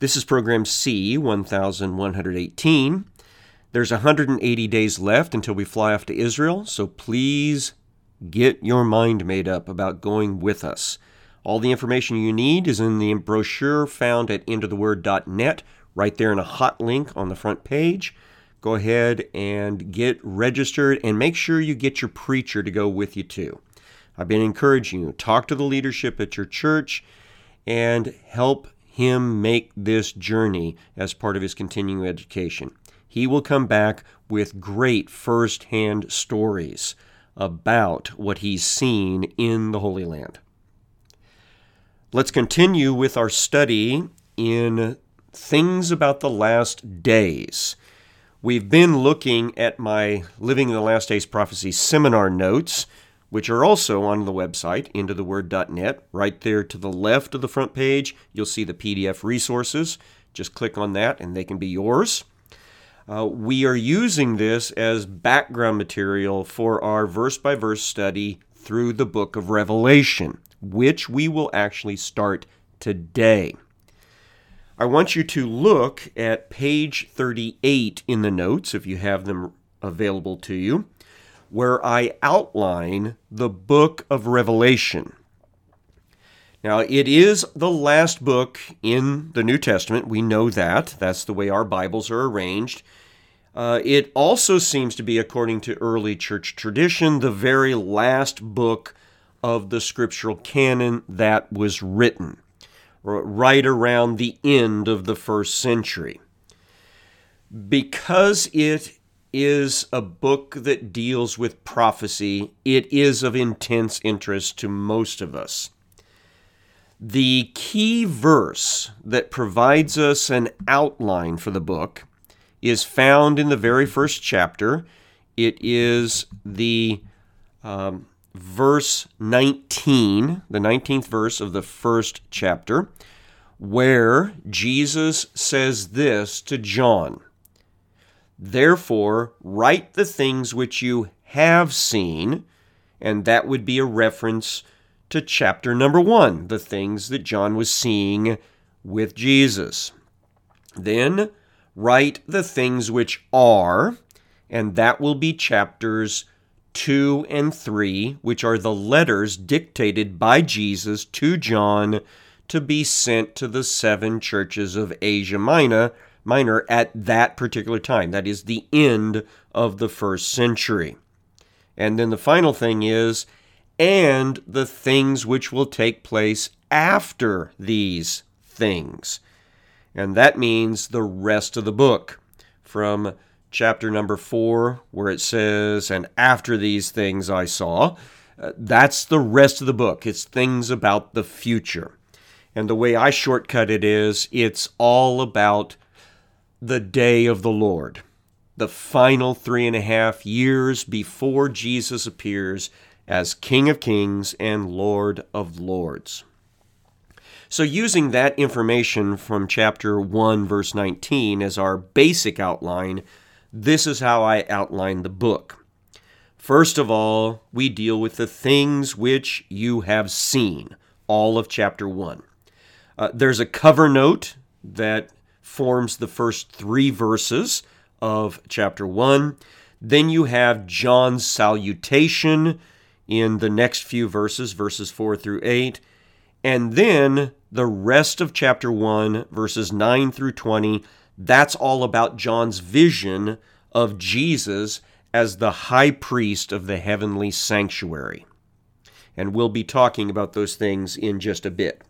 This is program C, 1118. There's 180 days left until we fly off to Israel, so please get your mind made up about going with us. All the information you need is in the brochure found at endoftheword.net, right there in a hot link on the front page. Go ahead and get registered and make sure you get your preacher to go with you too. I've been encouraging you, talk to the leadership at your church and help him make this journey as part of his continuing education. He will come back with great first-hand stories about what he's seen in the Holy Land. Let's continue with our study in Things About the Last Days. We've been looking at my Living in the Last Days Prophecy seminar notes, which are also on the website, endoftheword.net. Right there to the left of the front page, you'll see the PDF resources. Just click on that and they can be yours. We are using this as background material for our verse-by-verse study through the book of Revelation, which we will actually start today. I want you to look at page 38 in the notes, if you have them available to you, where I outline the book of Revelation. Now, it is the last book in the New Testament. We know that. That's the way our Bibles are arranged. It also seems to be, according to early church tradition, the very last book of the scriptural canon that was written, right around the end of the first century. Because it is a book that deals with prophecy, it is of intense interest to most of us. The key verse that provides us an outline for the book is found in the very first chapter. It is the verse 19, the 19th verse of the first chapter, where Jesus says this to John: "Therefore, write the things which you have seen," and that would be a reference to chapter number 1, the things that John was seeing with Jesus. Then, write the things which are, and that will be chapters 2 and 3, which are the letters dictated by Jesus to John to be sent to the 7 churches of Asia Minor at that particular time. That is the end of the first century. And then the final thing is, and the things which will take place after these things. And that means the rest of the book, from chapter number 4, where it says, "And after these things I saw," that's the rest of the book. It's things about the future. And the way I shortcut it is, it's all about the day of the Lord, the final 3.5 years before Jesus appears as King of Kings and Lord of Lords. So using that information from chapter 1, verse 19 as our basic outline, this is how I outline the book. First of all, we deal with the things which you have seen, all of chapter 1. There's a cover note that forms the first 3 verses of chapter 1. Then you have John's salutation in the next few verses, verses 4 through 8. And then the rest of chapter 1, verses 9 through 20, that's all about John's vision of Jesus as the high priest of the heavenly sanctuary. And we'll be talking about those things in just a bit.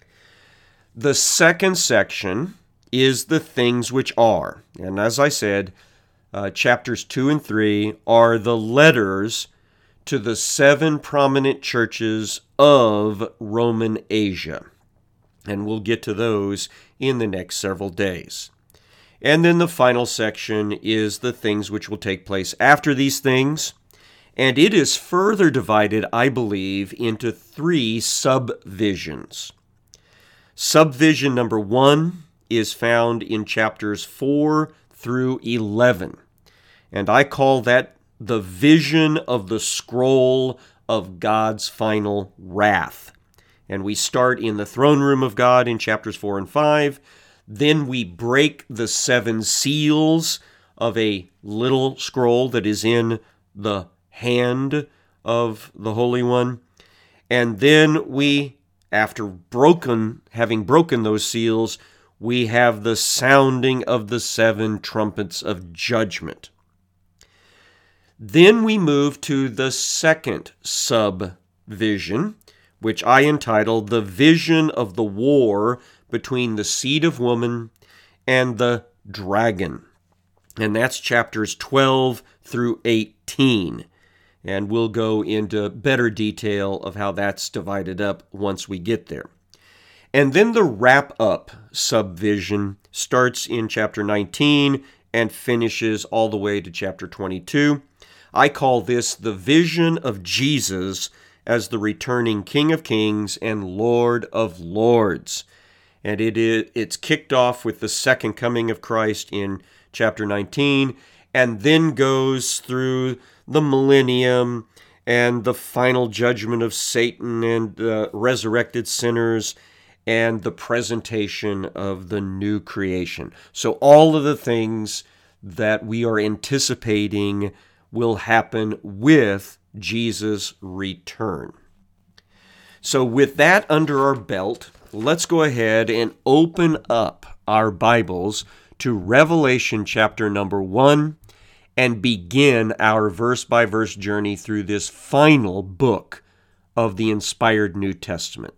The second section is the things which are. And as I said, chapters 2 and 3 are the letters to the 7 prominent churches of Roman Asia. And we'll get to those in the next several days. And then the final section is the things which will take place after these things. And it is further divided, I believe, into 3 subvisions. Subvision number 1 is found in chapters 4 through 11. And I call that the vision of the scroll of God's final wrath. And we start in the throne room of God in chapters 4 and 5. Then we break the 7 seals of a little scroll that is in the hand of the Holy One. And then we, after having broken those seals, we have the sounding of the 7 trumpets of judgment. Then we move to the second subvision, which I entitled The Vision of the War Between the Seed of Woman and the Dragon. And that's chapters 12 through 18. And we'll go into better detail of how that's divided up once we get there. And then the wrap-up subvision starts in chapter 19 and finishes all the way to chapter 22. I call this the vision of Jesus as the returning King of Kings and Lord of Lords. And it's kicked off with the second coming of Christ in chapter 19, and then goes through the millennium and the final judgment of Satan and resurrected sinners and the presentation of the new creation. So all of the things that we are anticipating will happen with Jesus' return. So with that under our belt, let's go ahead and open up our Bibles to Revelation chapter number 1 and begin our verse-by-verse journey through this final book of the inspired New Testament.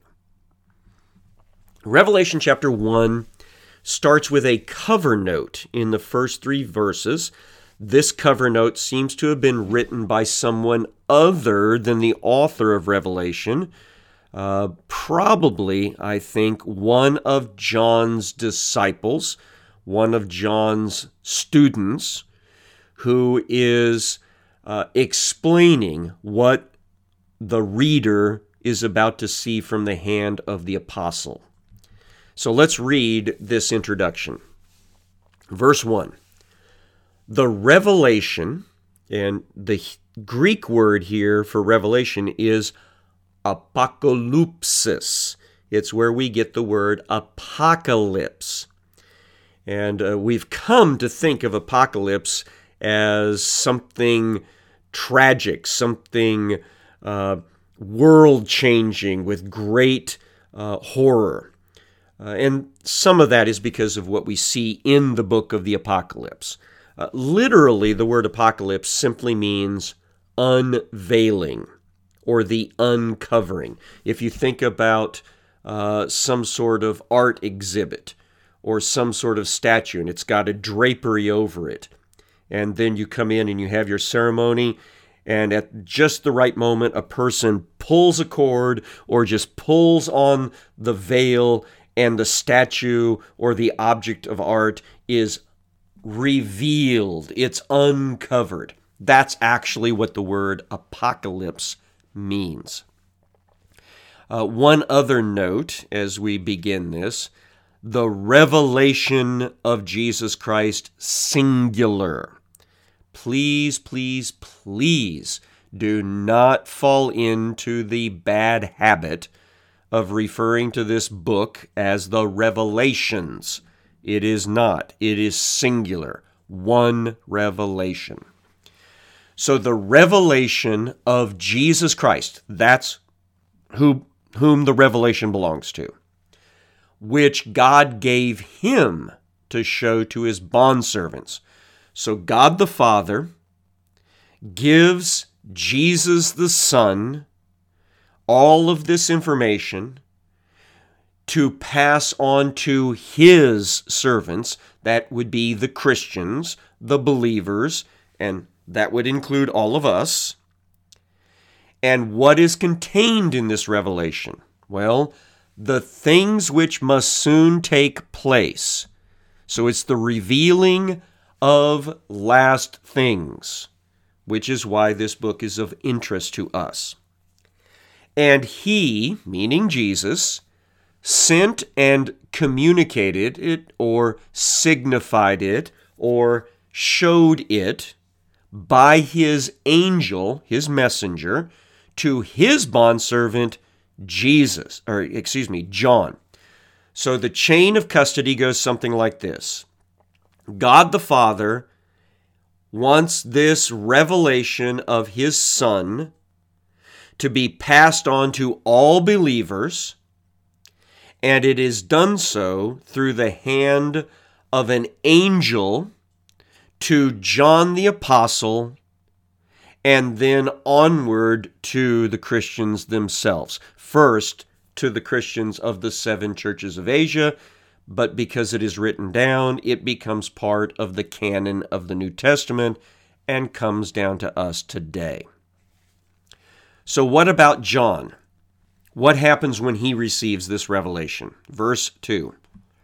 Revelation chapter 1 starts with a cover note in the first 3 verses. This cover note seems to have been written by someone other than the author of Revelation, probably, I think, one of John's disciples, one of John's students, who is explaining what the reader is about to see from the hand of the apostle. So let's read this introduction. Verse 1. The revelation, and the Greek word here for revelation is apocalypsis. It's where we get the word apocalypse. And we've come to think of apocalypse as something tragic, something world-changing with great horror. And some of that is because of what we see in the book of the Apocalypse. Literally, the word apocalypse simply means unveiling or the uncovering. If you think about some sort of art exhibit or some sort of statue and it's got a drapery over it, and then you come in and you have your ceremony, and at just the right moment, a person pulls a cord or just pulls on the veil, and the statue or the object of art is revealed. It's uncovered. That's actually what the word apocalypse means. One other note as we begin this: the revelation of Jesus Christ, singular. Please, please, please do not fall into the bad habit of referring to this book as the Revelations. It is not. It is singular. One revelation. So the revelation of Jesus Christ, that's whom the revelation belongs to, which God gave him to show to his bondservants. So God the Father gives Jesus the Son all of this information to pass on to his servants. That would be the Christians, the believers, and that would include all of us. And what is contained in this revelation? Well, the things which must soon take place. So it's the revealing of last things, which is why this book is of interest to us. And he, meaning Jesus, sent and communicated it, or signified it, or showed it by his angel, his messenger, to his bondservant John. So the chain of custody goes something like this. God the Father wants this revelation of his Son to be passed on to all believers, and it is done so through the hand of an angel to John the Apostle, and then onward to the Christians themselves. First, to the Christians of the 7 churches of Asia, but because it is written down, it becomes part of the canon of the New Testament and comes down to us today. So what about John? What happens when he receives this revelation? Verse 2.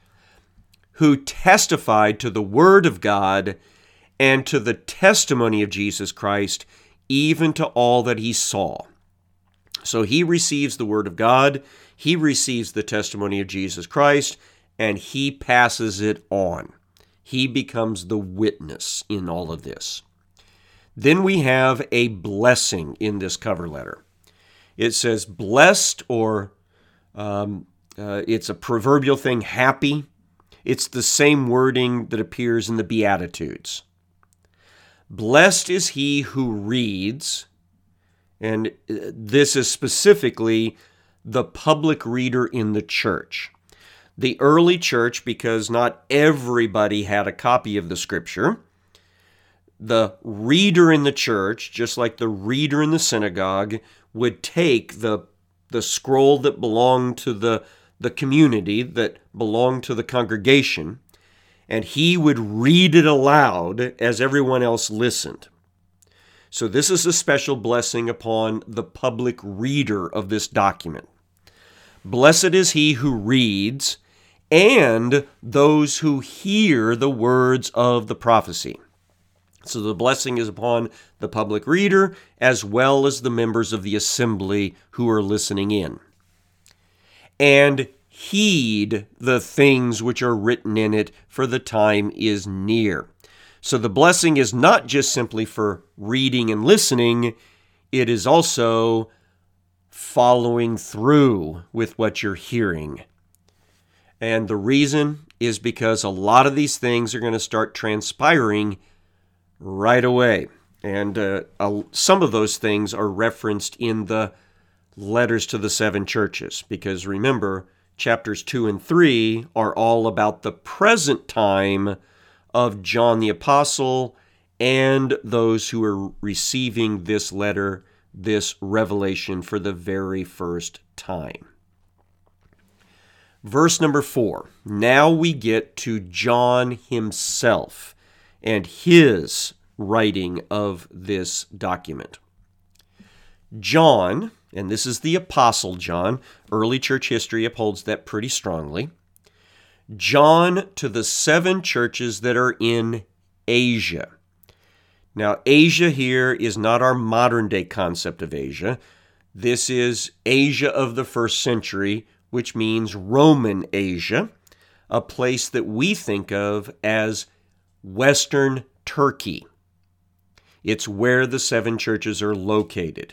Who testified to the word of God and to the testimony of Jesus Christ, even to all that he saw. So he receives the word of God, he receives the testimony of Jesus Christ, and he passes it on. He becomes the witness in all of this. Then we have a blessing in this cover letter. It says blessed, or it's a proverbial thing, happy. It's the same wording that appears in the Beatitudes. Blessed is he who reads, and this is specifically the public reader in the church. The early church, because not everybody had a copy of the Scripture, the reader in the church, just like the reader in the synagogue, would take the scroll that belonged to the community, that belonged to the congregation, and he would read it aloud as everyone else listened. So this is a special blessing upon the public reader of this document. Blessed is he who reads, and those who hear the words of the prophecy. So the blessing is upon the public reader as well as the members of the assembly who are listening in. And heed the things which are written in it, for the time is near. So the blessing is not just simply for reading and listening, it is also following through with what you're hearing. And the reason is because a lot of these things are going to start transpiring right away. And some of those things are referenced in the letters to the 7 churches, because remember, chapters 2 and 3 are all about the present time of John the Apostle and those who are receiving this letter, this revelation for the very first time. Verse number 4. Now we get to John himself and his writing of this document. John, and this is the Apostle John, early church history upholds that pretty strongly. John to the 7 churches that are in Asia. Now, Asia here is not our modern day concept of Asia. This is Asia of the first century, which means Roman Asia, a place that we think of as Western Turkey. It's where the 7 churches are located.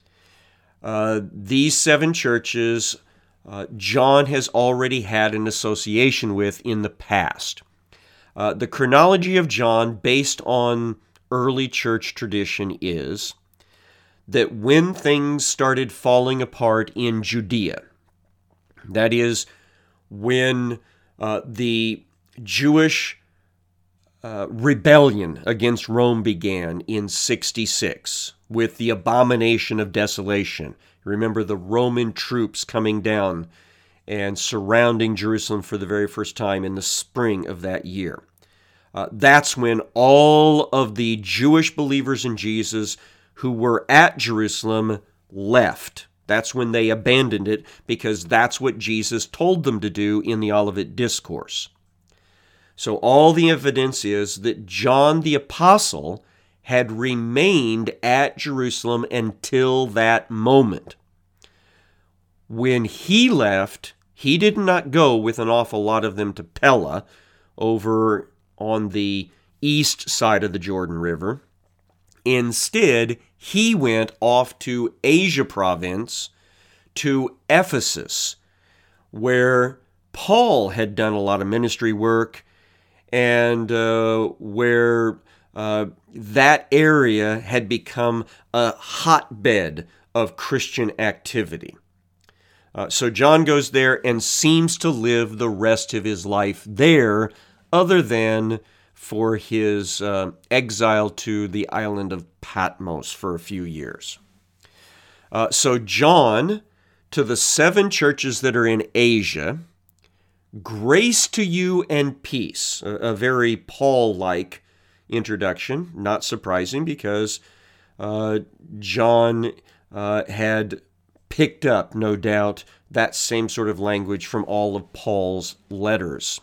These 7 churches, John has already had an association with in the past. The chronology of John, based on early church tradition, is that when things started falling apart in Judea, that is, when the Jewish rebellion against Rome began in 66 with the abomination of desolation. Remember the Roman troops coming down and surrounding Jerusalem for the very first time in the spring of that year. That's when all of the Jewish believers in Jesus who were at Jerusalem left. That's when they abandoned it, because that's what Jesus told them to do in the Olivet Discourse. So all the evidence is that John the Apostle had remained at Jerusalem until that moment. When he left, he did not go with an awful lot of them to Pella, over on the east side of the Jordan River. Instead, he went off to Asia province, to Ephesus, where Paul had done a lot of ministry work, and where that area had become a hotbed of Christian activity. So John goes there and seems to live the rest of his life there, other than for his exile to the island of Patmos for a few years. So John, to the 7 churches that are in Asia, grace to you and peace. A very Paul-like introduction, not surprising because John had picked up, no doubt, that same sort of language from all of Paul's letters.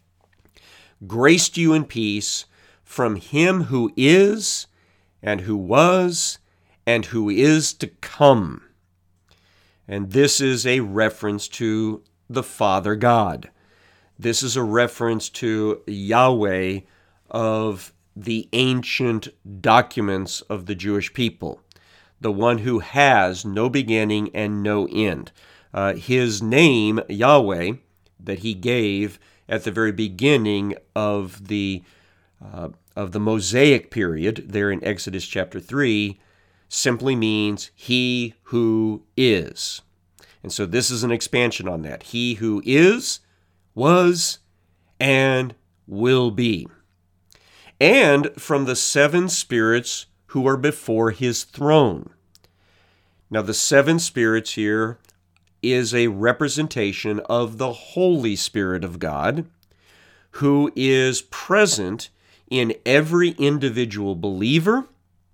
Grace to you and peace from him who is, and who was, and who is to come. And this is a reference to the Father God. This is a reference to Yahweh of the ancient documents of the Jewish people, the one who has no beginning and no end. His name, Yahweh, that he gave at the very beginning of the Mosaic period, there in Exodus chapter 3, simply means he who is. And so this is an expansion on that. He who is, was, and will be. And from the 7 spirits who are before his throne. Now, the 7 spirits here is a representation of the Holy Spirit of God, who is present in every individual believer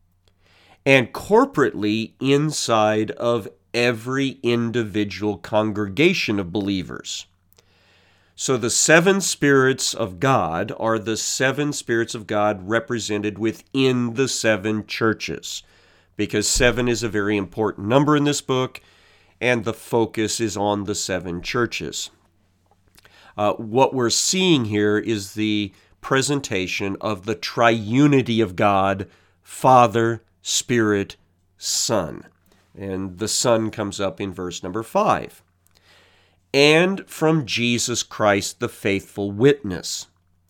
and corporately inside of every individual congregation of believers. So the 7 spirits of God are the 7 spirits of God represented within the 7 churches, because 7 is a very important number in this book, and the focus is on the 7 churches. What we're seeing here is the presentation of the triunity of God, Father, Spirit, Son. And the Son comes up in verse number 5. And from Jesus Christ, the faithful witness.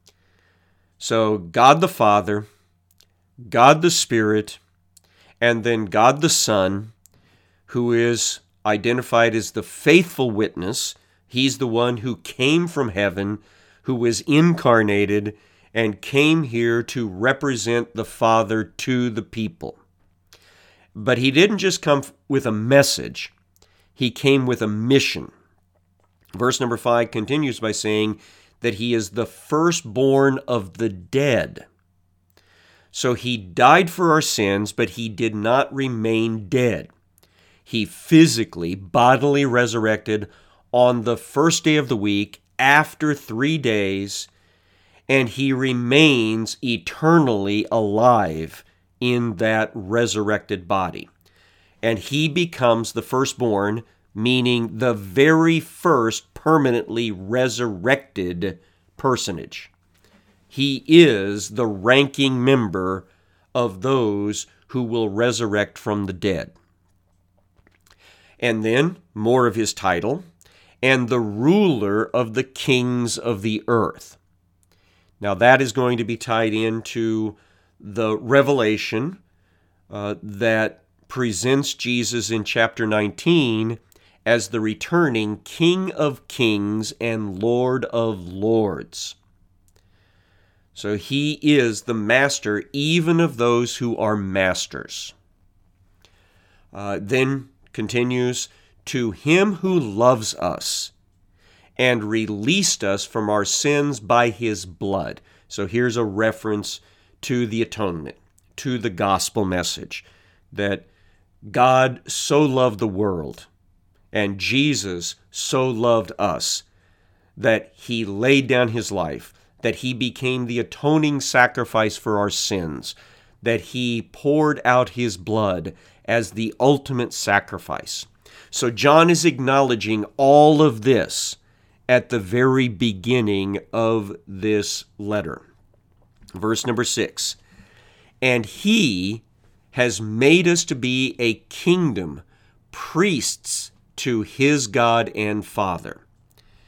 So God the Father, God the Spirit, and then God the Son, who is identified as the faithful witness. He's the one who came from heaven, who was incarnated, and came here to represent the Father to the people. But he didn't just come with a message. He came with a mission. Verse number 5 continues by saying that he is the firstborn of the dead. So he died for our sins, but he did not remain dead. He physically, bodily resurrected on the first day of the week after 3 days, and he remains eternally alive in that resurrected body. And he becomes the firstborn, meaning the very first permanently resurrected personage. He is the ranking member of those who will resurrect from the dead. And then, more of his title, and the ruler of the kings of the earth. Now that is going to be tied into the revelation that presents Jesus in chapter 19 as the returning King of Kings and Lord of Lords. So he is the master even of those who are masters. Then continues, to him who loves us and released us from our sins by his blood. So here's a reference to the atonement, to the gospel message, that God so loved the world and Jesus so loved us that he laid down his life, that he became the atoning sacrifice for our sins, that he poured out his blood as the ultimate sacrifice. So John is acknowledging all of this at the very beginning of this letter. Verse number 6, and he has made us to be a kingdom, priests to his God and Father.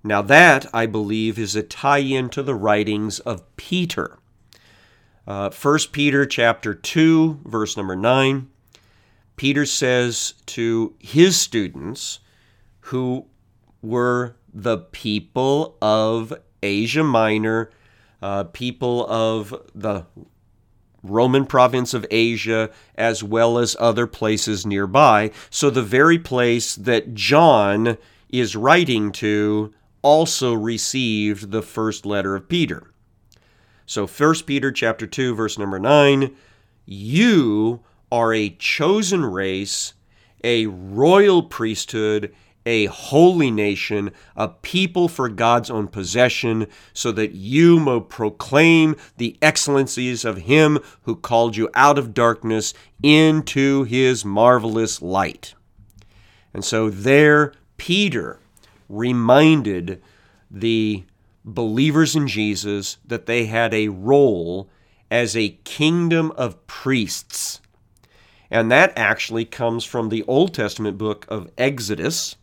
Now that, I believe, is a tie-in to the writings of Peter. 1 Peter chapter 2, verse number 9, Peter says to his students, who were the people of Asia Minor, people of the Roman province of Asia, as well as other places nearby. So the very place that John is writing to also received the first letter of Peter. So 1 Peter chapter 2, verse number 9, you are a chosen race, a royal priesthood, a holy nation, a people for God's own possession, so that you may proclaim the excellencies of him who called you out of darkness into his marvelous light. And so there, Peter reminded the believers in Jesus that they had a role as a kingdom of priests. And that actually comes from the Old Testament book of Exodus,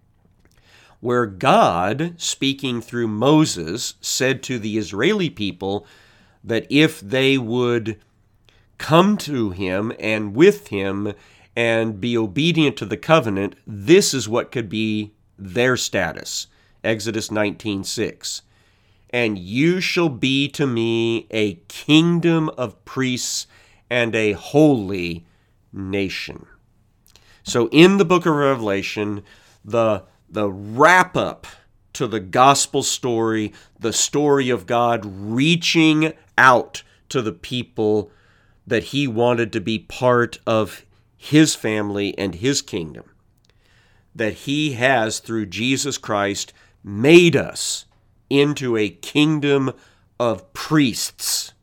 where God, speaking through Moses, said to the Israeli people that if they would come to him and with him and be obedient to the covenant, this is what could be their status. Exodus 19:6. And you shall be to me a kingdom of priests and a holy nation. So in the book of Revelation, the wrap-up to the gospel story, the story of God reaching out to the people that he wanted to be part of his family and his kingdom, that he has, through Jesus Christ, made us into a kingdom of priests.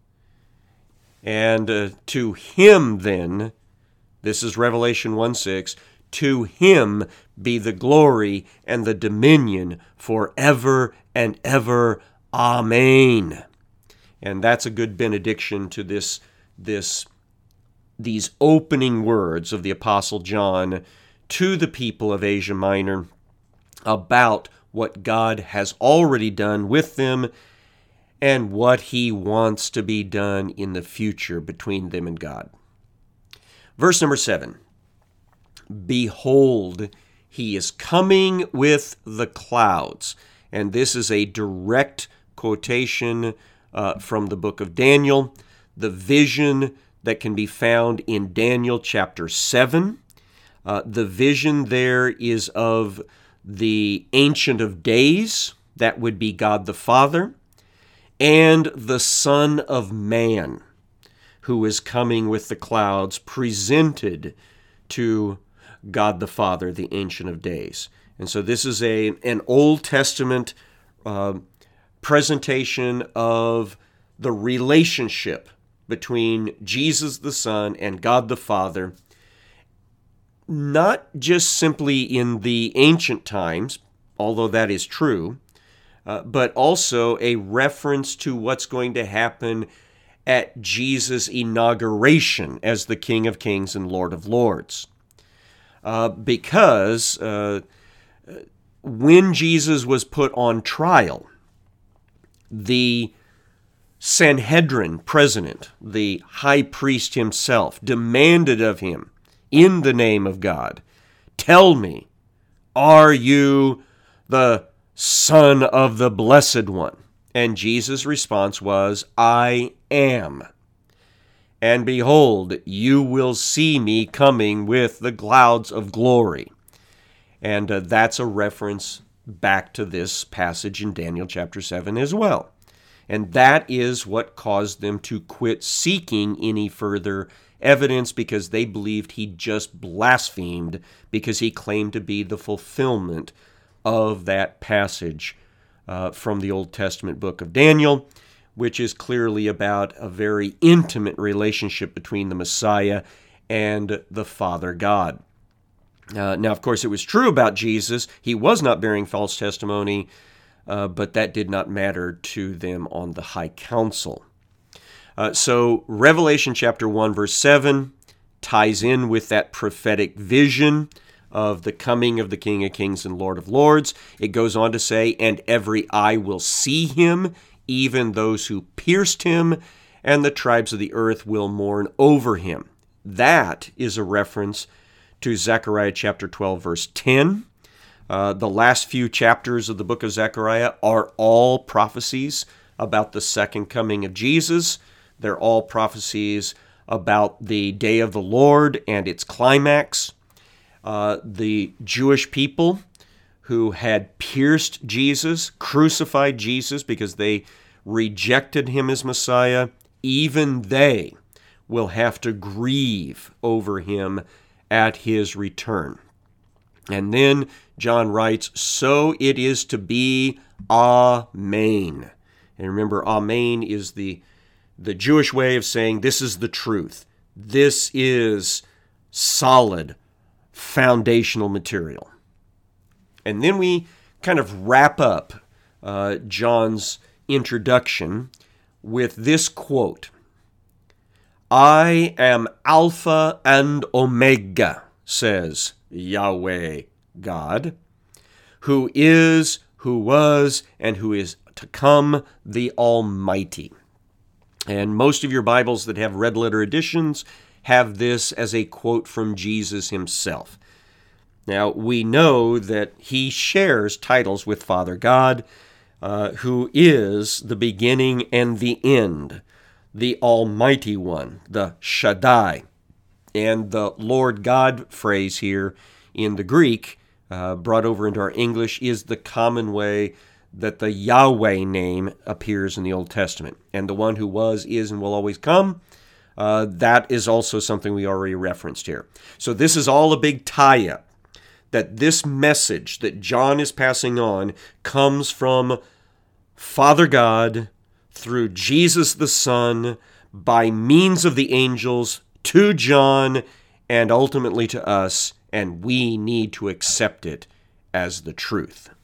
And to him then, this is Revelation 1:6, to him be the glory and the dominion forever and ever. Amen. And that's a good benediction to these opening words of the Apostle John to the people of Asia Minor about what God has already done with them and what he wants to be done in the future between them and God. Verse number 7, behold, he is coming with the clouds. And this is a direct quotation from the book of Daniel, the vision that can be found in Daniel chapter 7. The vision there is of the Ancient of Days, that would be God the Father, and the Son of Man, who is coming with the clouds, presented to God the Father, the Ancient of Days. And so this is an Old Testament presentation of the relationship between Jesus the Son and God the Father, not just simply in the ancient times, although that is true, but also a reference to what's going to happen at Jesus' inauguration as the King of Kings and Lord of Lords. Because when Jesus was put on trial, the Sanhedrin president, the high priest himself, demanded of him, in the name of God, tell me, are you the Son of the Blessed One? And Jesus' response was, I am. And behold, you will see me coming with the clouds of glory. And that's a reference back to this passage in Daniel chapter 7 as well. And that is what caused them to quit seeking any further evidence, because they believed he just blasphemed because he claimed to be the fulfillment of that passage from the Old Testament book of Daniel, which is clearly about a very intimate relationship between the Messiah and the Father God. Now, of course, it was true about Jesus. He was not bearing false testimony, but that did not matter to them on the high council. So Revelation chapter 1, verse 7 ties in with that prophetic vision of the coming of the King of Kings and Lord of Lords. It goes on to say, and every eye will see him, even those who pierced him, and the tribes of the earth will mourn over him. That is a reference to Zechariah chapter 12, verse 10. The last few chapters of the book of Zechariah are all prophecies about the second coming of Jesus. They're all prophecies about the day of the Lord and its climax. The Jewish people who had pierced Jesus, crucified Jesus because they rejected him as Messiah, even they will have to grieve over him at his return. And then John writes, so it is to be, Amen. And remember, Amen is the Jewish way of saying this is the truth. This is solid, foundational material. And then we kind of wrap up John's introduction with this quote, I am Alpha and Omega, says Yahweh God, who is, who was, and who is to come, the Almighty. And most of your Bibles that have red letter editions have this as a quote from Jesus himself. Now, we know that he shares titles with Father God, who is the beginning and the end, the Almighty One, the Shaddai. And the Lord God phrase here in the Greek, brought over into our English, is the common way that the Yahweh name appears in the Old Testament. And the one who was, is, and will always come, that is also something we already referenced here. So this is all a big tie-up, that this message that John is passing on comes from Father God through Jesus the Son by means of the angels to John and ultimately to us, and we need to accept it as the truth.